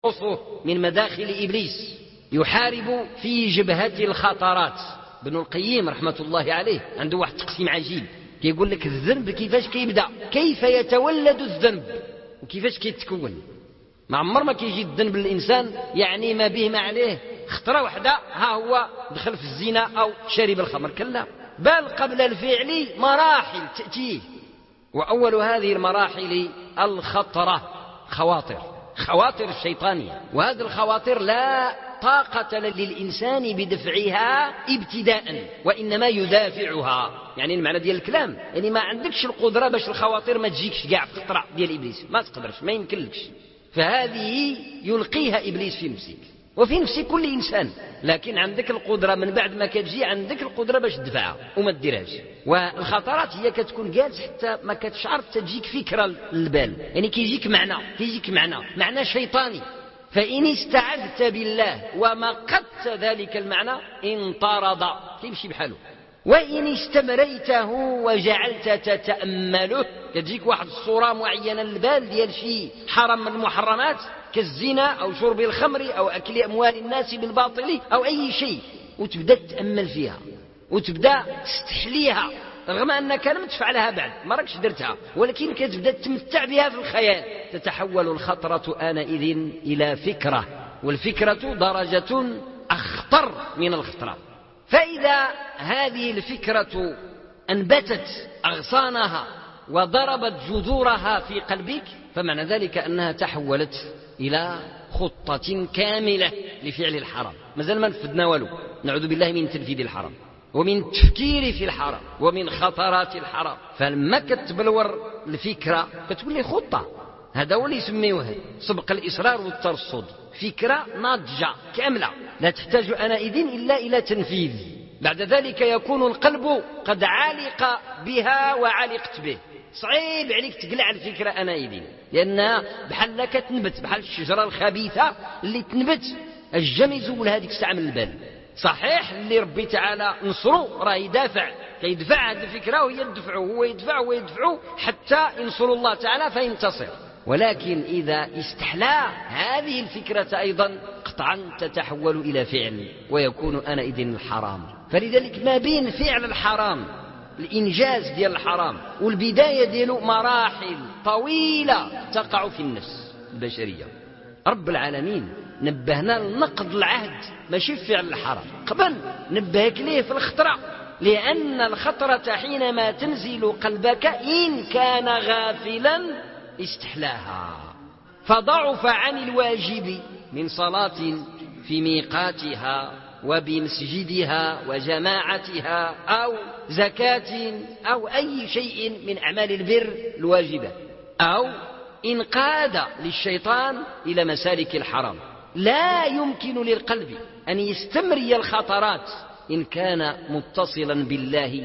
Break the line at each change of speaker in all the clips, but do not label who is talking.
من مداخل إبليس يحارب في جبهة الخطرات. ابن القيم رحمة الله عليه عنده واحد تقسيم عجيب، يقول لك الذنب كيفاش كيبدأ، كيف يتولد الذنب وكيفاش كيتكون. ما عمر ما كيجي الذنب للإنسان يعني ما به ما عليه خطرة واحدة ها هو دخل في الزنا أو شرب الخمر، كلا، بل قبل الفعل مراحل تأتيه، وأول هذه المراحل الخطرة، خواطر الشيطانية. وهذه الخواطر لا طاقة للإنسان بدفعها ابتداء، وإنما يدافعها. يعني المعنى ديال الكلام يعني ما عندكش القدرة باش الخواطر ما تجيكش كاع في خطرة ديال إبليس، ما تقدرش، ما يمكنلكش. فهذه يلقيها إبليس في نفسك وفي نفس كل إنسان، لكن عندك القدرة من بعد ما كتجي عندك القدرة باش تدفعها وما تديرهاش. والخطرات هي كتكون جالس حتى ما كتشعر تجيك فكرة للبال، يعني كيجيك معنى شيطاني، فإن استعذت بالله وما قدت ذلك المعنى انطرد، تمشي بحاله. وإن استمريته وجعلت تتأمله، تجيك واحد الصورة معينة للبال ديال شي حرام من المحرمات كالزنا أو شرب الخمر أو أكل أموال الناس بالباطل أو أي شيء، وتبدأ تتأمل فيها وتبدأ تستحليها، رغم أنك لم تفعلها بعد، ما راكش درتها، ولكن كتبدأ تتمتع بها في الخيال. تتحول الخطرة آنئذ إلى فكرة، والفكرة درجة أخطر من الخطرة. فإذا هذه الفكرة أنبتت أغصانها وضربت جذورها في قلبك، فمعنى ذلك أنها تحولت إلى خطة كاملة لفعل الحرام. مازال ما نفذنا والو، نعوذ بالله من تنفيذ الحرام ومن التفكير في الحرام ومن خطرات الحرام. فلما كتبلور الفكرة كتولي خطة، هذا هو اللي يسميوه سبق الإصرار والترصد، فكرة ناضجة كاملة لا تحتاج آنئذ إلا إلى تنفيذ. بعد ذلك يكون القلب قد علق بها وعلقت به، صعيب عليك تقلع الفكرة آنئذ، لأنها بحال كتنبت، بحال الشجرة الخبيثة اللي تنبت الجمز ولا هذيك الساعة من البال. صحيح اللي ربي تعالى نصره راه كيدفع هذه الفكرة، وهي تدفعه، هو يدفعه حتى ينصر الله تعالى فينتصر. ولكن إذا استحلى هذه الفكرة أيضا قطعا تتحول إلى فعل، ويكون آنئذ الحرام. فلذلك ما بين فعل الحرام، الإنجاز ديال الحرام والبداية ديالو مراحل طويلة تقع في النفس البشرية. رب العالمين نبهنا لنقض العهد ماشي في فعل الحرام، قبل نبهك ليه في الخطرة، لأن الخطرة حينما تنزل قلبك إن كان غافلا استحلاها، فضعف عن الواجب من صلاة في ميقاتها وبمسجدها وجماعتها أو زكاة أو أي شيء من أعمال البر الواجبة، أو انقاد للشيطان إلى مسالك الحرام. لا يمكن للقلب أن يستمري الخطرات إن كان متصلا بالله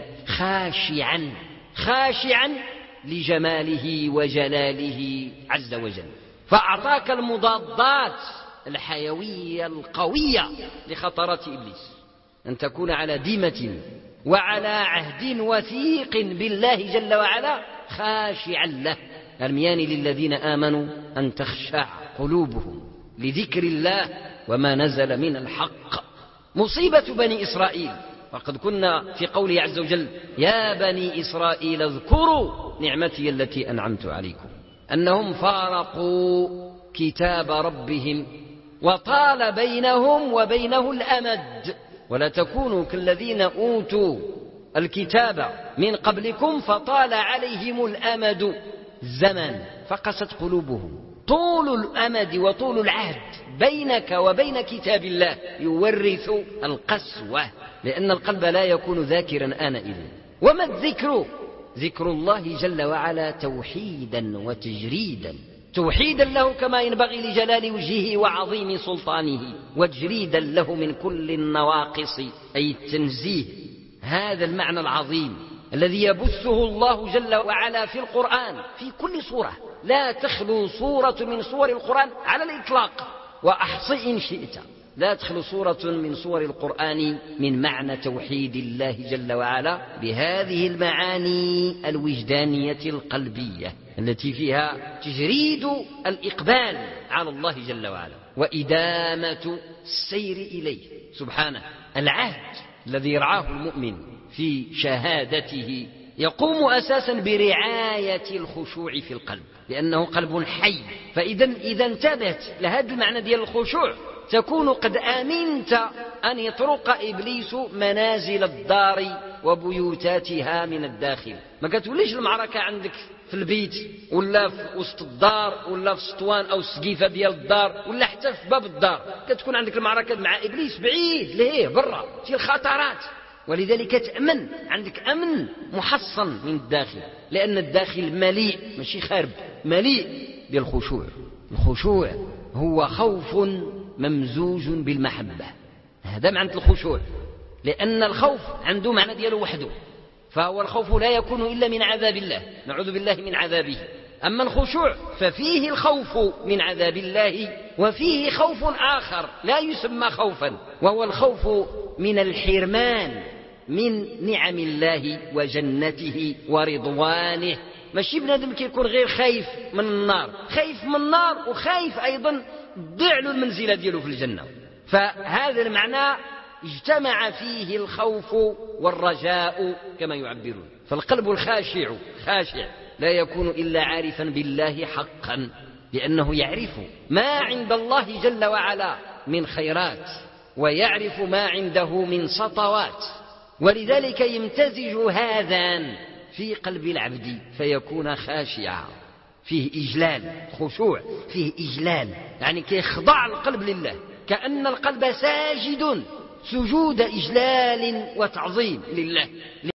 خاشعا لجماله وجلاله عز وجل. فأعطاك المضادات الحيوية القوية لخطرات إبليس، أن تكون على ديمة وعلى عهد وثيق بالله جل وعلا خاشعا له. الميان للذين آمنوا أن تخشع قلوبهم لذكر الله وما نزل من الحق. مصيبة بني إسرائيل، وقد كنا في قوله عز وجل يا بني إسرائيل اذكروا نعمتي التي أنعمت عليكم، أنهم فارقوا كتاب ربهم وطال بينهم وبينه الأمد. ولا تكونوا كالذين أوتوا الكتاب من قبلكم فطال عليهم الأمد، الزمن فقست قلوبهم. طول الأمد وطول العهد بينك وبين كتاب الله يورث القسوة، لأن القلب لا يكون ذاكرا آنئذ. وما الذكر؟ ذكر الله جل وعلا توحيدا وتجريدا، توحيدا له كما ينبغي لجلال وجهه وعظيم سلطانه، وتجريدا له من كل النواقص أي التنزيه. هذا المعنى العظيم الذي يبثه الله جل وعلا في القرآن في كل سورة، لا تخلو سورة من سور القرآن على الإطلاق، وأحصي إن شئت، لا تخلو سورة من سور القرآن من معنى توحيد الله جل وعلا بهذه المعاني الوجدانية القلبية. التي فيها تجريد الإقبال على الله جل وعلا وإدامة السير إليه سبحانه. العهد الذي يرعاه المؤمن في شهادته يقوم أساسا برعاية الخشوع في القلب، لأنه قلب حي. فإذا انتبهت لهذا المعنى ديال الخشوع تكون قد آمنت أن يطرق إبليس منازل الدار وبيوتاتها من الداخل. ما كتوليش المعركة عندك في البيت ولا في وسط الدار ولا في سطوان أو السقيفة ديال الدار ولا حتى في باب الدار، كتكون عندك المعركة مع إبليس بعيد ليه برا في الخطرات. ولذلك تأمن، عندك أمن محصن من الداخل، لأن الداخل مليء ماشي خارب، مليء بالخشوع. الخشوع هو خوف ممزوج بالمحبة، هذا معنى الخشوع، لأن الخوف عنده معنى دياله وحده، فهو الخوف لا يكون إلا من عذاب الله، نعوذ بالله من عذابه. أما الخشوع ففيه الخوف من عذاب الله وفيه خوف آخر لا يسمى خوفا، وهو الخوف من الحرمان من نعم الله وجنته ورضوانه. ماشي بنادم كيكون غير خايف من النار، خايف من النار وخايف أيضا تضيع له المنزلة دياله في الجنة. فهذا المعنى اجتمع فيه الخوف والرجاء كما يعبرون. فالقلب الخاشع خاشع لا يكون إلا عارفا بالله حقا، لأنه يعرف ما عند الله جل وعلا من خيرات ويعرف ما عنده من سطوات، ولذلك يمتزج هذان في قلب العبد فيكون خاشعا، فيه إجلال. خشوع فيه إجلال، يعني كيخضع القلب لله، كأن القلب ساجد سجود إجلال وتعظيم لله.